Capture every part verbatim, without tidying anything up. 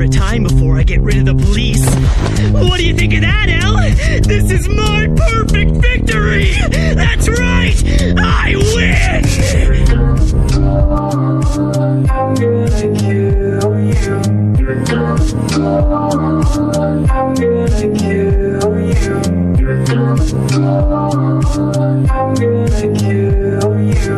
of time before I get rid of the police. What do you think of that, El? This is my perfect victory! That's right! I win! I'm gonna kill you. I'm gonna kill you. I'm gonna kill you.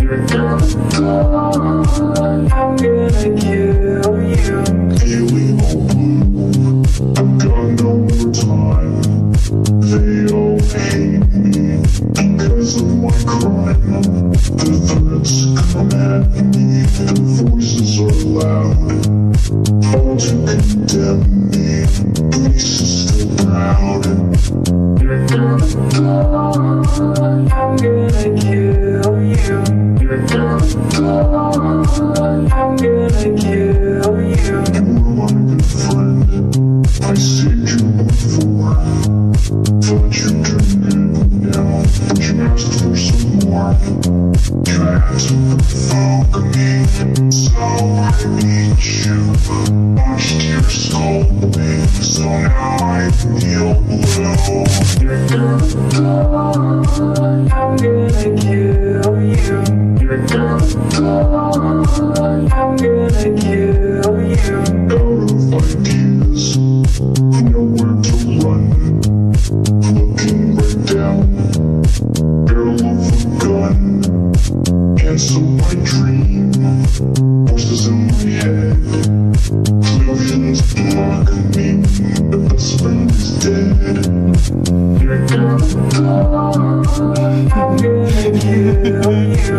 I'm gonna kill you. Alien all blue, I've got no more time. They all hate me because of my crime. The threats come at me, the voices are loud. All to condemn me, police is still proud. I'm gonna kill you. I'm gonna kill you. You were my good friend. I saved you before. Thought you turned it down, but you asked for some more. You had to provoke me, so I beat you. Punched your skull blade, so now I feel low. I'm gonna kill you. I'm gonna kill you. Out of ideas, nowhere to run. Looking right down, barrel of a gun. Cancel my dream, voices in my head. Illusions block me, the best friend is dead. I'm gonna kill you.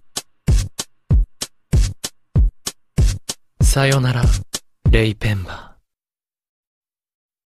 さよなら、レイ・ペンバー。